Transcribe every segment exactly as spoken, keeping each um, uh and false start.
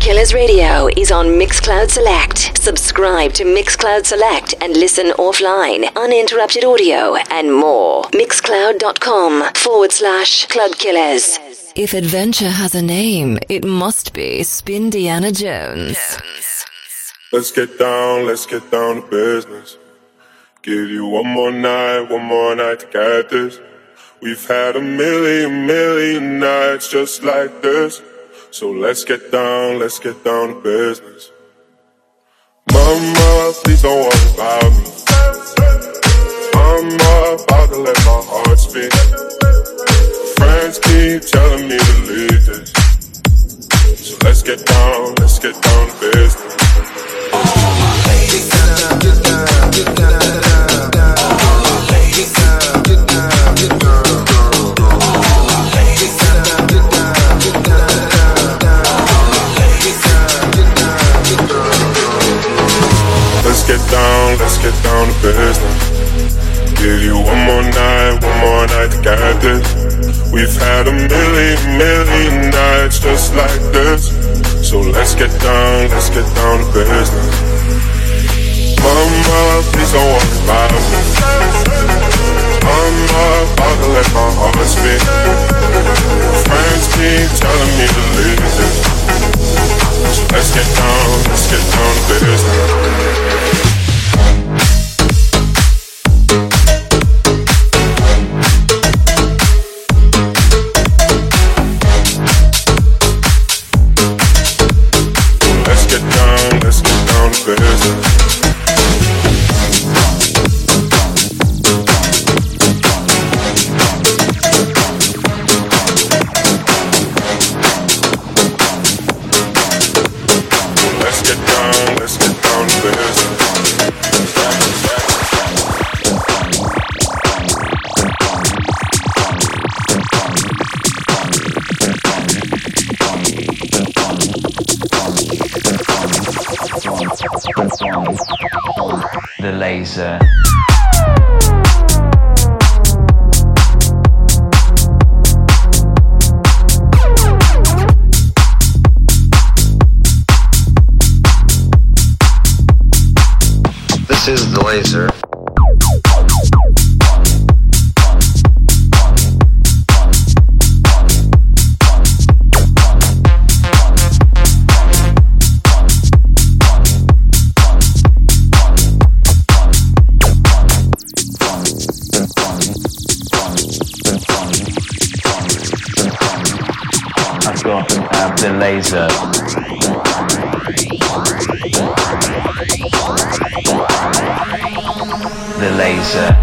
Killers Radio is on Mixcloud Select. Subscribe to Mixcloud Select and listen offline, uninterrupted audio, and more. Mixcloud.com forward slash Club Killers. If adventure has a name, it must be Spindiana Jones. Let's get down, let's get down to business. Give you one more night, one more night to get this. We've had a million, million nights just like this. So let's get down, let's get down to business. Mama, please don't worry about me. I'm about to let my heart speak. Friends keep telling me to leave this. So let's get down, let's get down to business. Get down, get down, get down, get down, get down, get down, get down. Let's get down, let's get down to business. Give you one more night, one more night to get this. We've had a million, million nights just like this. So let's get down, let's get down to business. Mama, please don't worry about me. I'm about to let my heart speak. Friends keep telling me to leave this. So let's get down, let's get down to business. The Laser. This is The Laser. The Laser. The Laser.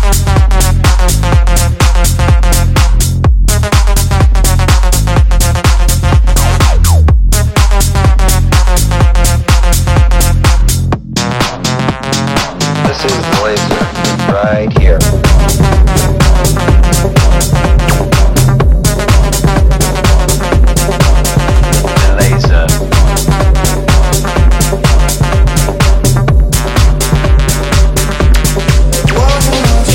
This is The Laser, right here. Whoa.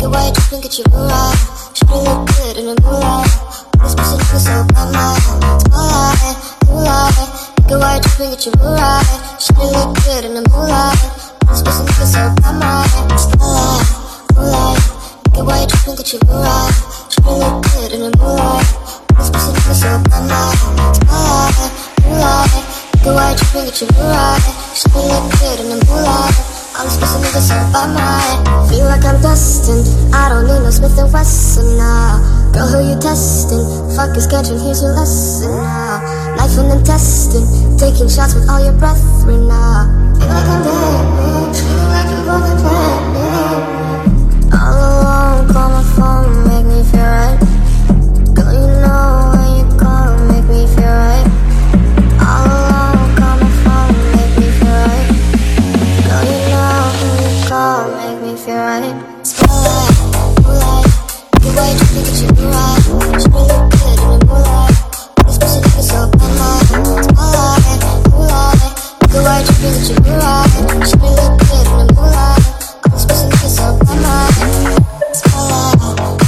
Get white, drip and get you right. Should've look good in the moonlight. This pussy nigga so bad, my spotlight, moonlight. Get white, drip and get you right. Should've look good in the moonlight. This pussy nigga so bad, my spotlight, moonlight. Get white, drip and get you right. Should've look good in the moonlight. This pussy nigga so bad, my spotlight, moonlight. Get white, drip and get you right. Should've look good in the moonlight. All these pussy niggas so by my feel like I'm destined. I don't need no Smith and Wesson now. Girl, who you testing? Fuck is catching, here's your lesson now. Life and intestine, taking shots with all your brethren now. Feel like I'm dead, feel like I'm broken planet. All alone, call my phone, make me feel right. Girl, you know when you call, make me feel right. All alone, call my phone, make me feel right. Girl, you know when you call, make me feel right. Spotlight, moonlight, get white, you think that you be right. She really look good in the moonlight. This pussy nigga so bad, my spotlight, moonlight, get white, you think that you be right. She really look good in the moonlight. This pussy nigga so bad, my spotlight,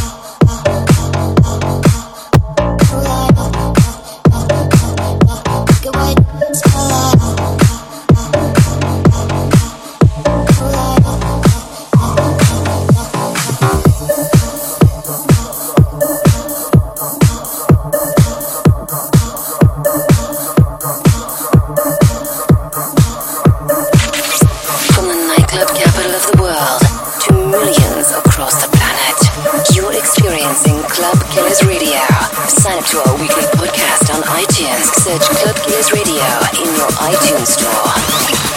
moonlight, get white, spotlight. Club Killers Radio. Sign up to our weekly podcast on iTunes. Search Club Killers Radio in your iTunes store.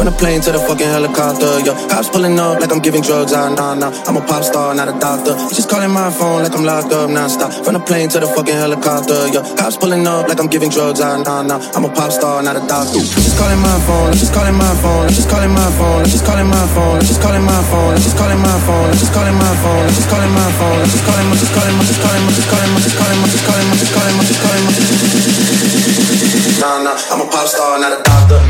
From the plane to the fucking helicopter, yo. Cops pulling up like I'm giving drugs, ah, nah, nah. I'm a pop star, not a doctor. He's just calling my phone like I'm locked up, non-stop. From the plane to the fucking helicopter, yo. Cops pulling up like I'm giving drugs, ah, nah, nah. I'm a pop star, not a doctor. He's just calling my phone, just calling my phone, just calling my phone, just calling my phone, just calling my phone, just calling my phone, just calling my phone, just calling my phone, just calling my, just calling my, just calling my, just calling my, just calling my, just calling my, just calling my, just calling my, just calling my. Nah, nah. I'm a pop star, not a doctor.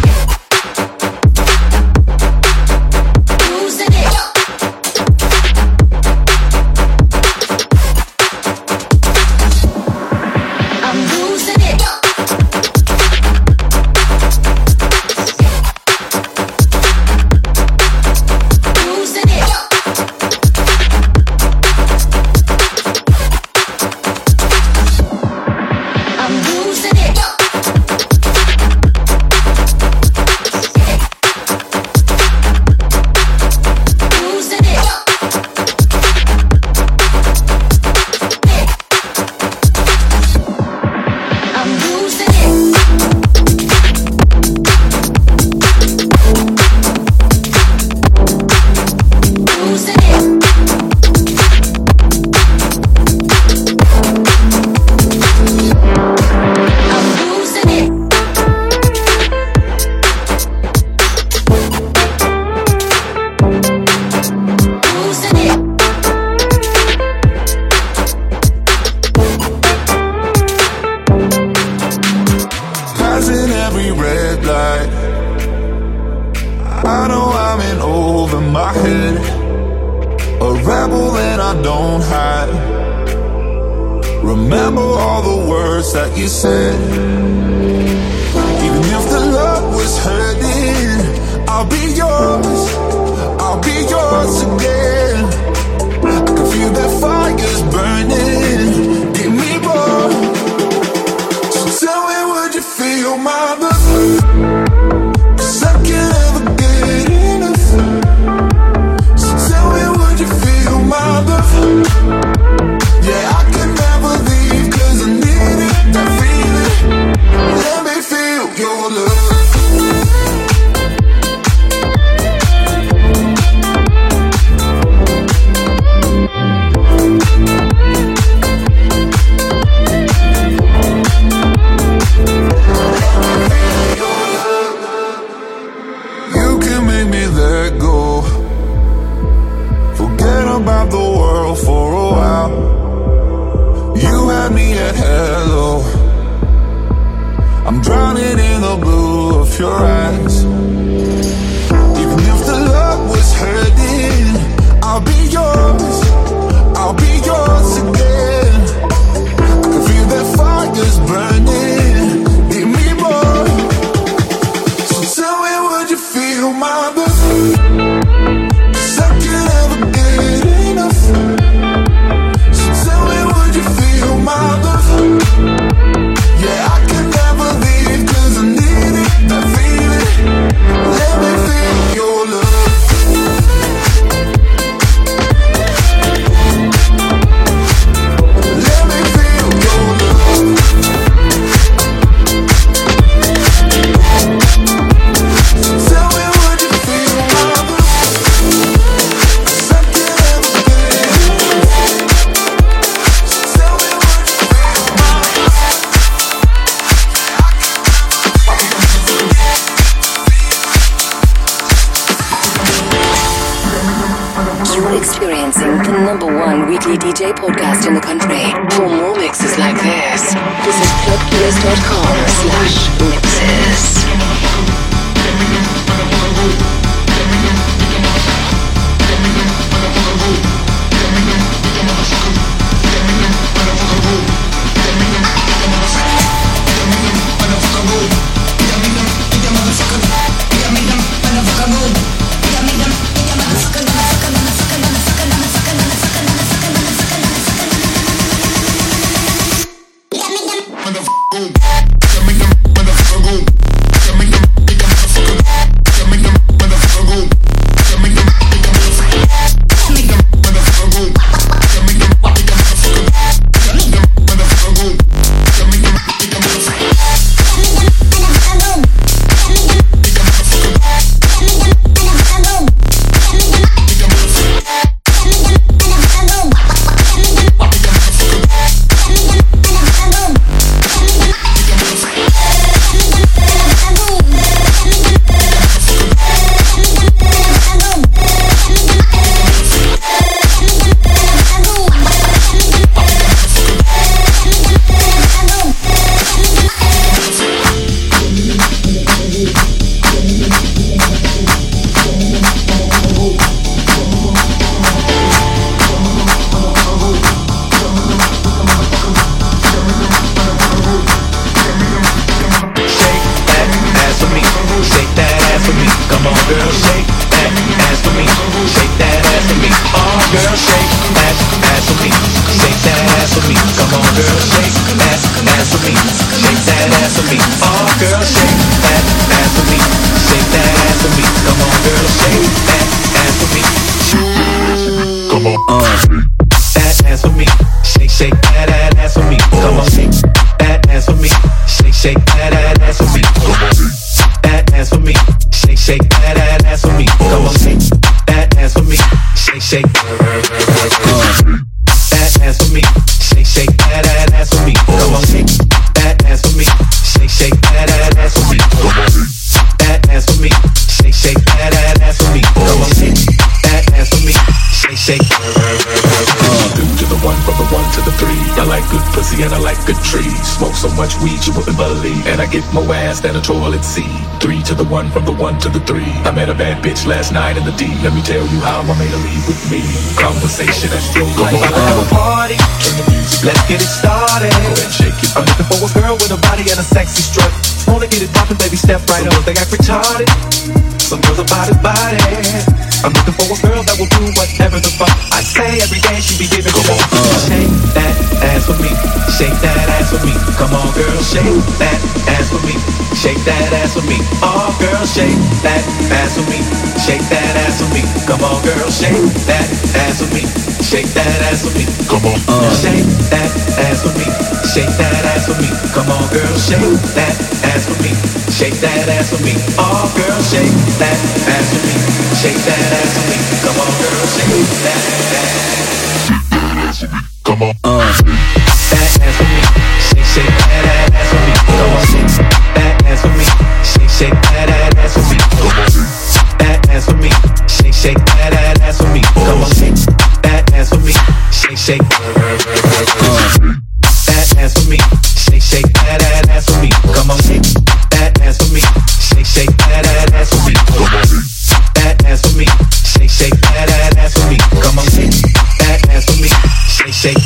D J podcast in the country. For more mixes like this, visit clubkillers.com slash mixes. Come on, girl, shake that ass for me. Shake that ass for me. Oh, girl, shake that ass for me. Shake that ass for me. Come on, girl, shake that ass for me. Come on, uh, that ass for me. Shake, shake that ass for me. Come on, shake that ass for me. Shake, shake that ass for me. That ass for me. Shake, shake that ass for me. Come on, shake that ass for me. Shake, shake. That ass for me. Shake, shake that ass for me. Come on, shake that ass for me. Shake, shake that ass for me. That ass for me. Shake, shake that ass for me. Come on, shake that ass for me. Shake, shake. Two to the one, from the one to the three. I like good pussy and I like good trees. Smoke so much weed you wouldn't believe, and I get more ass than a toilet seat. Three to the one, from the one to the three. I met a bad bitch last night in the D. Let me tell you how I made her leave with me. Conversation that flow like Let's have a party. Turn the music, Let's get it started. go ahead and shake it. I'm looking for a girl with a body and a sexy strut. Wanna get it poppin', baby, step right up. They act retarded. Some girls about it, body. I'm looking for a girl that will do whatever the fuck I say. Every day she be giving me more. Shake that ass for me. Shake that ass for me. Come on, girl, shake that ass for me. Shake that ass for me. Oh, girl, shake that ass for me. Shake that ass for me. Come on, girl, shake that ass for me. Shake that ass for me. Come on, uh. Shake that ass for me. Shake that ass for me. Come on, girl, shake that ass for me. Shake that ass for me. Oh, girl, shake that ass for me. Shake that ass for me. Come on, girl, shake that ass. Come on, uh. That ass for me. Shake, shake that ass for me. Come on, shake that ass for me. Shake, shake that ass for me. That ass for me. Shake, shake that ass for me. Come on, shake that ass for me. Shake, shake. That ass for me. Shake, shake that ass for me. Come on, shake that ass for me. Shake, shake that ass for me. That ass for me. Shake, shake that ass for me. Come on, shake that ass for me. Shake, shake.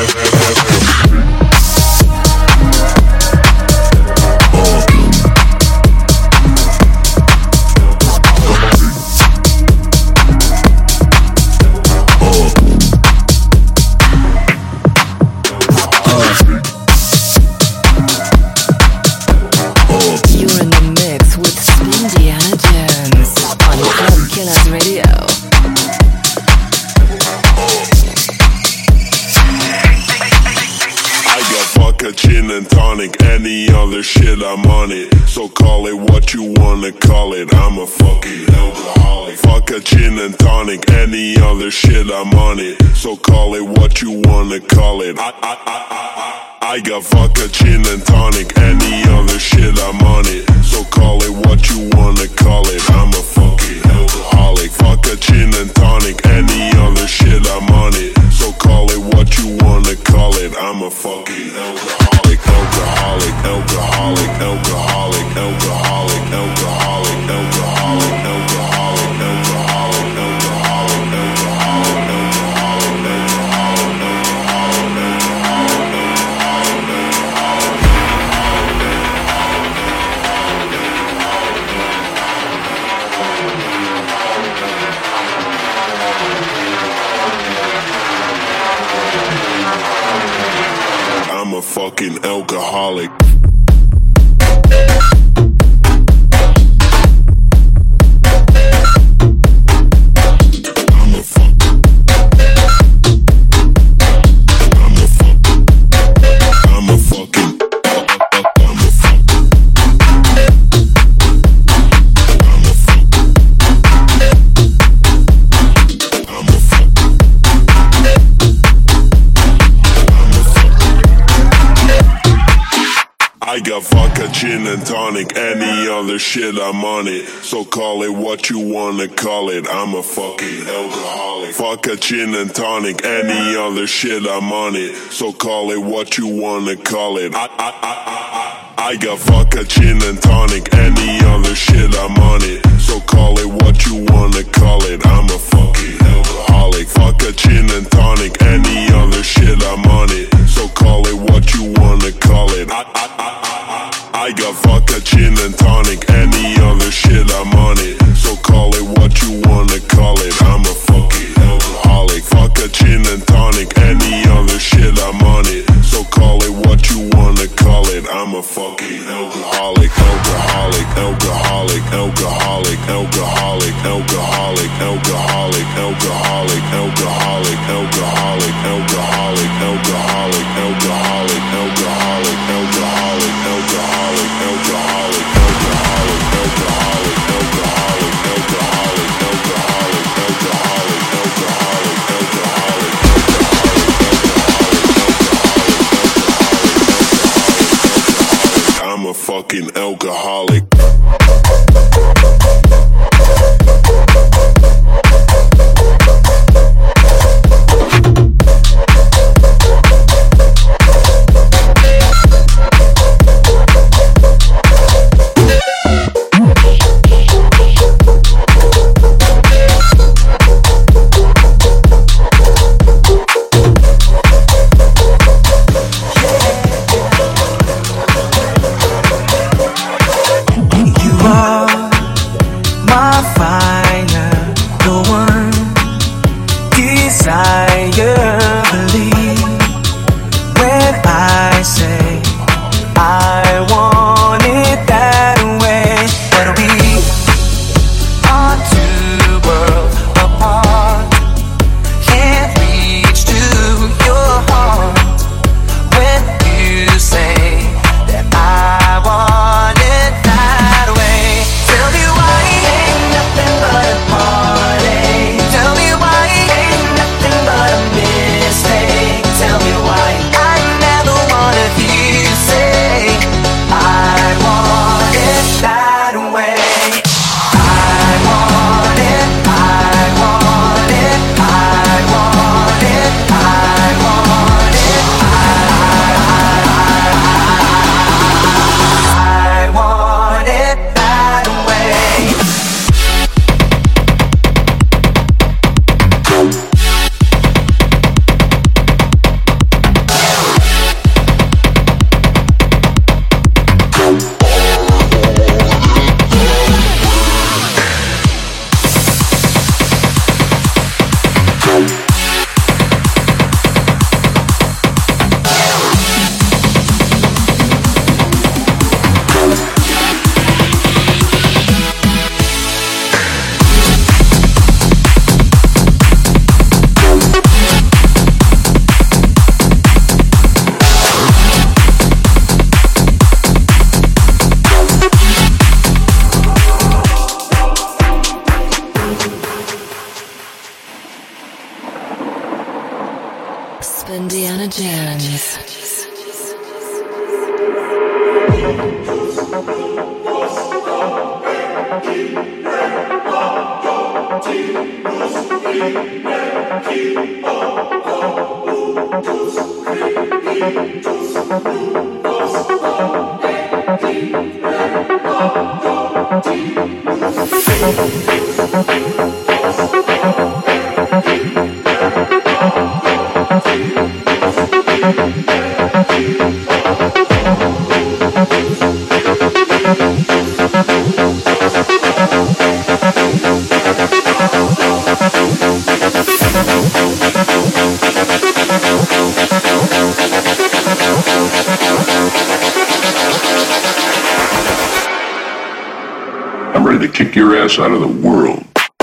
You're in the mix with Indiana Jones on Club Killers Radio. I got vodka, gin and tonic, any other shit I'm on it. So call it what you wanna call it, I'm a fucking alcoholic. Vodka, gin and tonic, any other shit I'm on it. So call it what you wanna call it. I, I, I, I, I got vodka, gin and tonic, any other shit I'm on it. So call it what you wanna call it, I'm a fucking alcoholic. Vodka, gin and tonic, any other shit I'm on it. So call it what you wanna call it, I'm a fucking alcoholic. Alcoholic, alcoholic, alcoholic, alcoholic, alcoholic, alcoholic, alcoholic, alcoholic, alcoholic, I'm a fucking alcoholic. I got vodka, gin and tonic, any other shit I'm on it. So call it what you wanna call it, I'm a fucking alcoholic. Vodka, gin and tonic, any other shit I'm on it. So call it what you wanna call it. I, I, I, I, I got vodka, gin and tonic, any other shit I'm on it. So call it what you wanna call it, I'm a fucking alcoholic. Vodka, gin and tonic, any other shit I'm on it. So call it what you wanna call it. I, I, I, I got vodka, gin and tonic, any other shit I'm on it. So call it what you wanna call it, I'm a fucking alcoholic. Vodka, gin and tonic, any other shit I'm on it. So fucking alcoholic. Indiana Jones. I'm ready to kick your ass out of the world.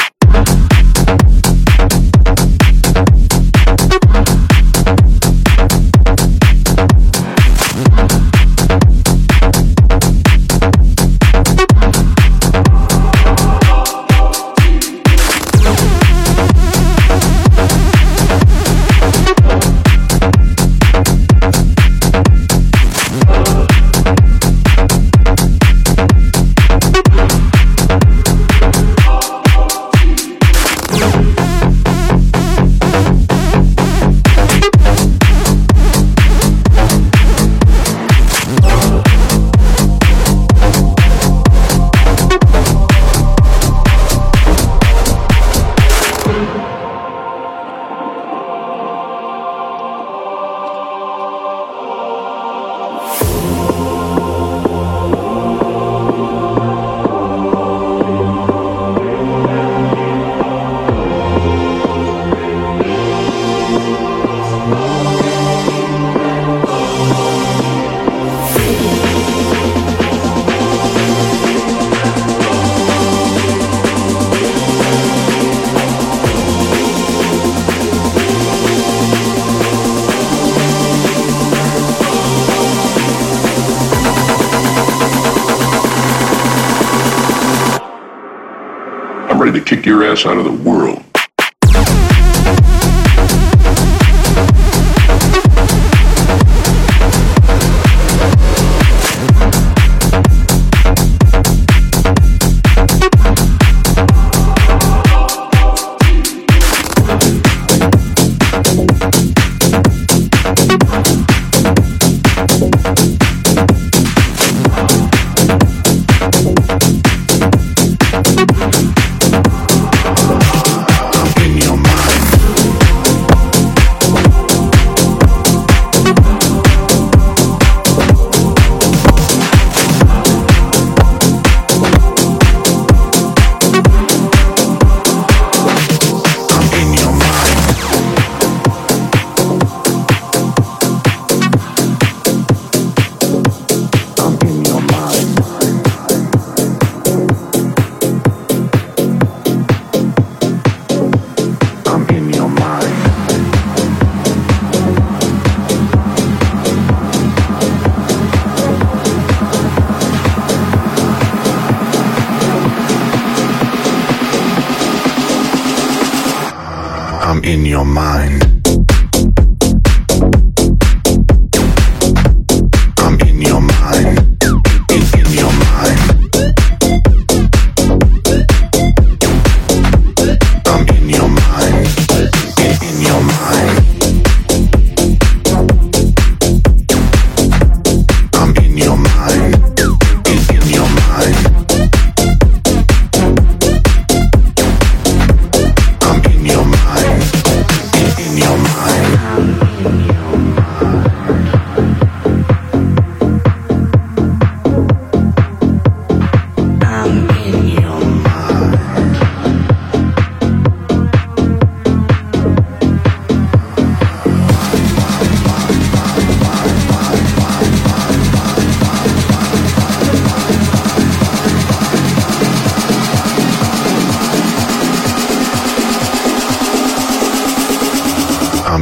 Ready to kick your ass out of the world.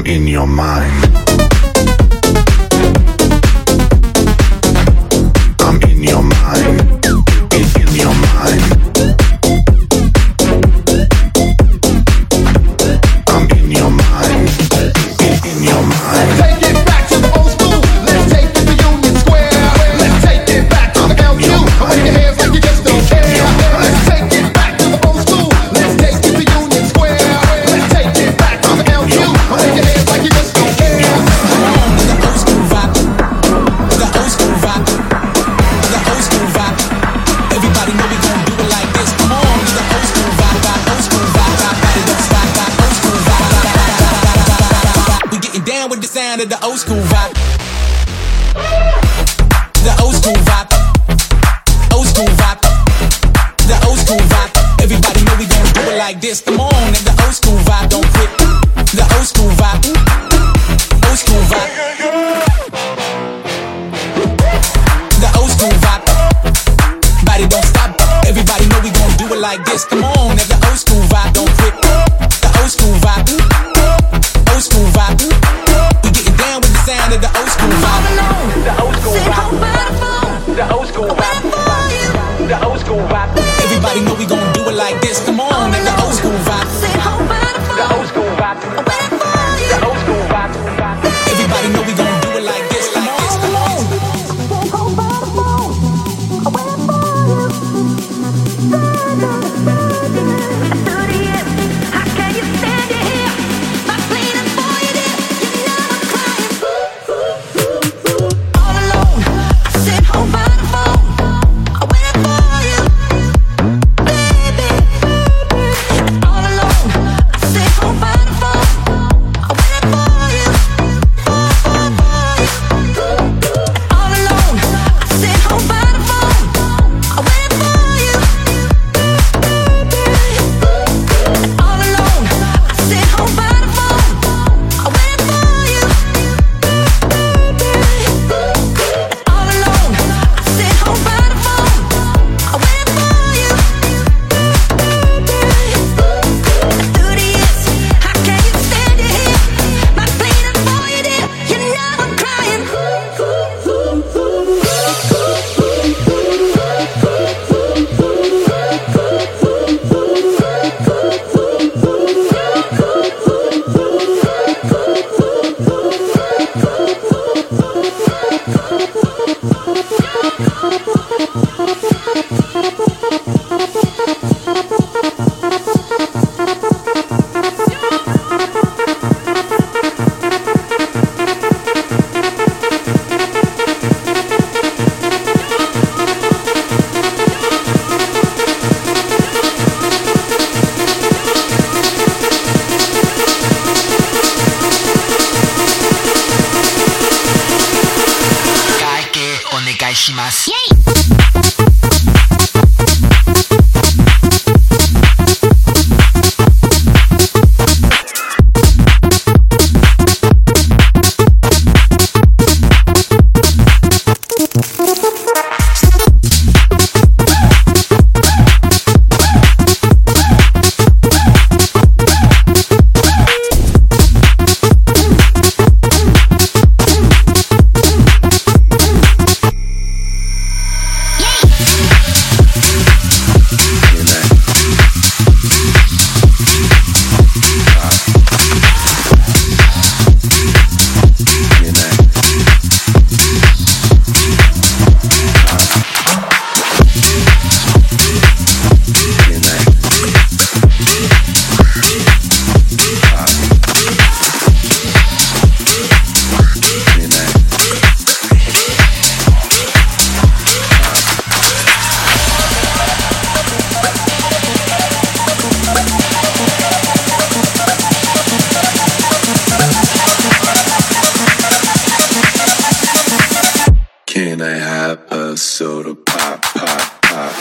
in your mind. I'm in your mind. In, in your mind. I'm in your mind. In, in your mind. Take it back to the old school. Let's take it to Union Square. Let's take it back to the L Q. Wave your hands like you just don't care. Let's take it back to the old school. Let's take it to Union Square. Let's take it back to the L Q. Wave your hands like you just don't care. The old school vibe. The old school vibe. The old school vibe. Everybody know we gon' do it like this. Come on, the old school vibe. Old school vibe. Body don't stop. Old school vibe. We getting down with the sound of the old school vibe. The old school vibe. Old school vibe. The old school vibe. Everybody know we gon' do it like this. Come on, and the old school vibe don't quit. The old school vibe. Old school vibe. The old school vibe. Body don't stop. Everybody know we gon' do it like this. Come on, and the old school vibe don't quit. The old school vibe. Old school vibe. We getting down with the sound of the old school vibe. The old school vibe. The old school vibe. The old school vibe. Everybody know we gon' do it like this. Come on, and the old school vibe. The old school vibe. The old school vibe. Everybody know we gon' do it like this, like this. Come on. soda pop, pop, pop.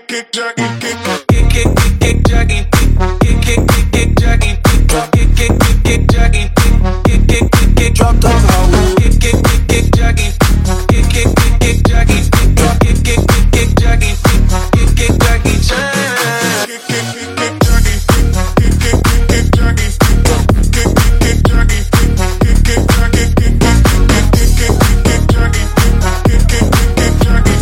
kick, Jackie, kick, kick, kick, kick, Jackie, kick, kick, kick, Jackie, kick, kick, kick, Jackie, kick, kick, kick, drop top how kick, kick, kick, Jackie, kick, kick, kick, Jackie, kick, kick, kick, Jackie, kick, kick, Jackie, Chan. kick, kick, kick, Jackie, kick, kick, kick, Jackie, kick, kick, Jackie, kick, kick, Jackie, kick, kick, kick, Jackie, kick, kick, kick, Jackie,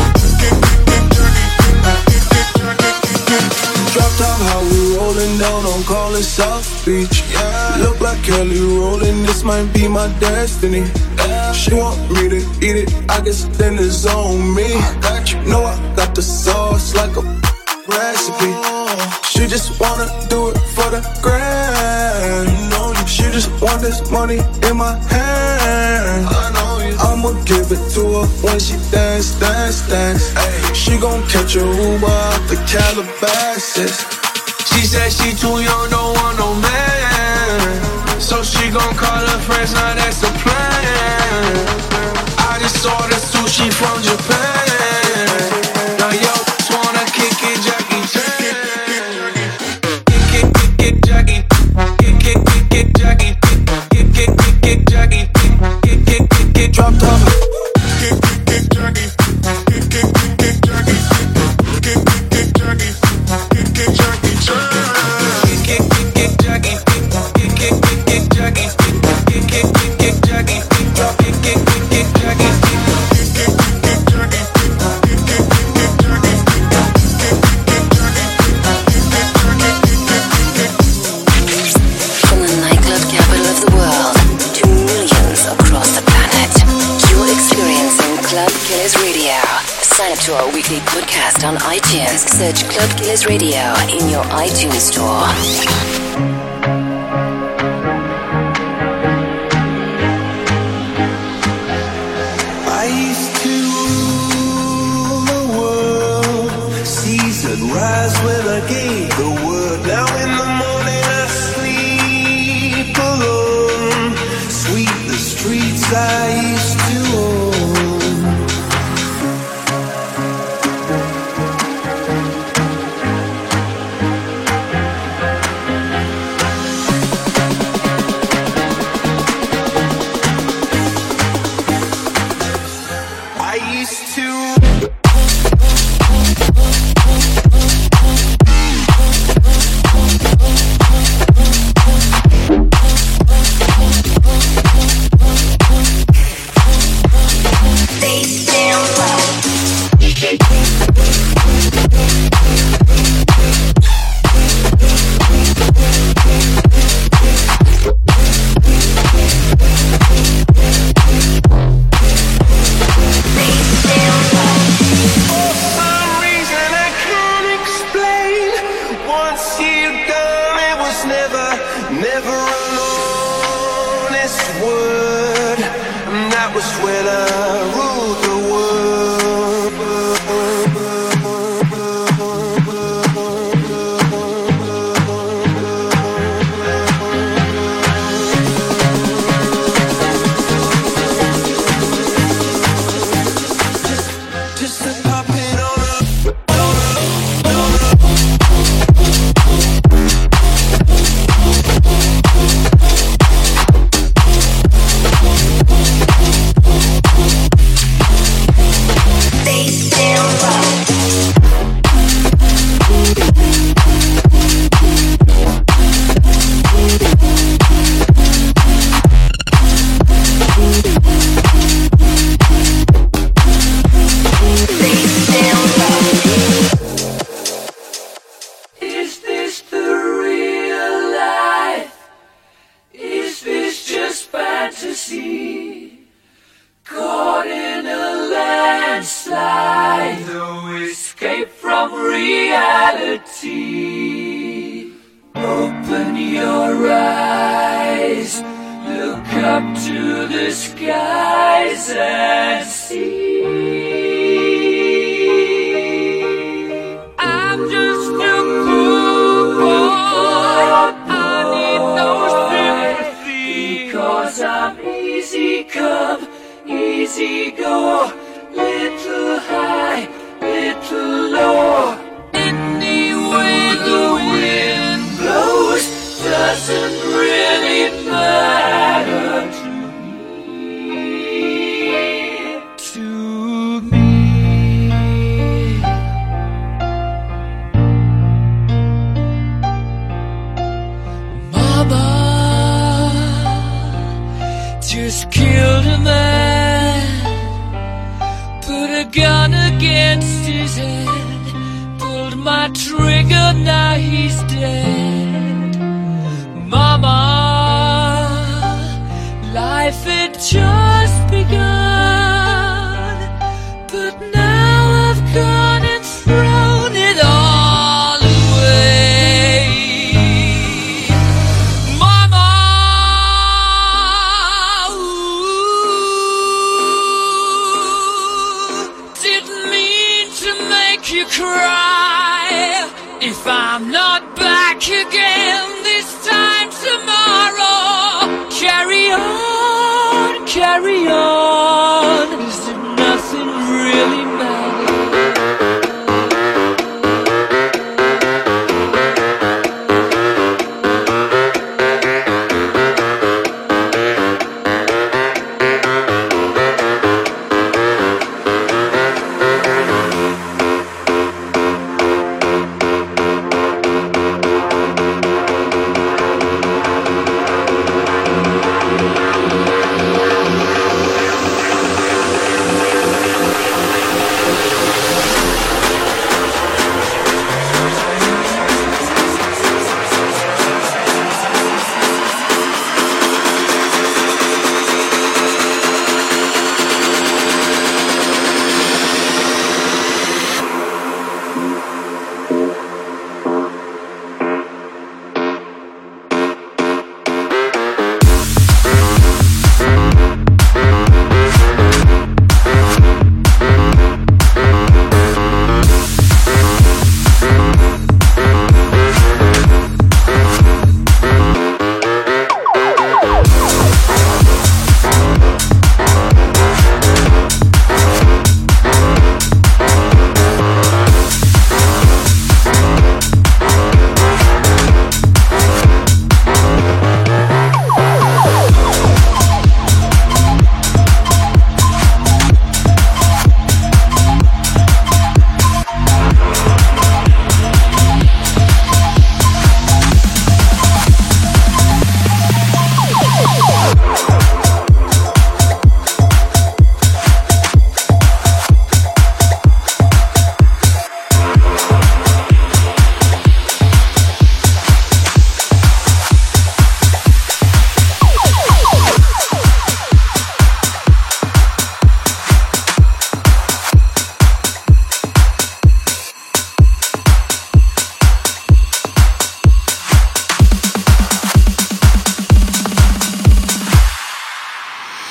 drop top, how we rolling down on call it South Beach. Yeah. Look like Kelly rolling, this might be my destiny. Yeah. She want me to eat it, I guess then it's on me. I got you, know I got the sauce like a recipe. She just wanna do it for the grand. You know, she just want this money in my hand. I know you. I'ma give it to her when she dance, dance, dance. Ay, she gon' catch a Uber out the Calabasas. She said she too young, don't want no man. So she gon' call her friends, now that's the plan. I just ordered sushi from Japan. Now yo, just wanna kick it, Jackie Chan. Kick, kick, kick, kick, Jackie. Kick, kick, kick, kick, Jackie. Kick, kick, kick, kick, Jackie. Kick, kick, kick, kick, drop top. kick, kick, Jackie, kick, kick, kick, Jackie, kick, kick, kick, Jackie, kick, kick, Jackie, Chan. Kick, kick, kick, Jackie. Kick, kick, kick, Jackie. Kick, kick, kick, Jackie. Kick, kick, kick, Jackie. From the nightclub capital of the world to millions across the planet, you're experiencing Club Killers Radio. Sign up to our weekly podcast on iTunes. Search Club Killers Radio in your iTunes store. I used to rule the world, season rise when I gave the word. Now in the morning I sleep alone, sweep the streets I used to own. I used to when I ruled the just to pop it on Open your eyes, look up to the skies and see. I'm just a poor boy, I need no sympathy, 'cause I'm easy come, easy go, little high, little low. Any way the wind blows doesn't really matter to me. To me. Mama just killed a man, put a gun against his head, pulled my trigger, now he's dead. Mama, life had just begun, but now I've gone and thrown it all away. Mama, ooh, didn't mean to make you cry. If I'm not back again this time tomorrow, carry on, carry on, as if nothing really matters.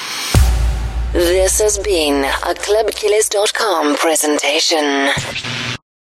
This has been a club killers dot com presentation.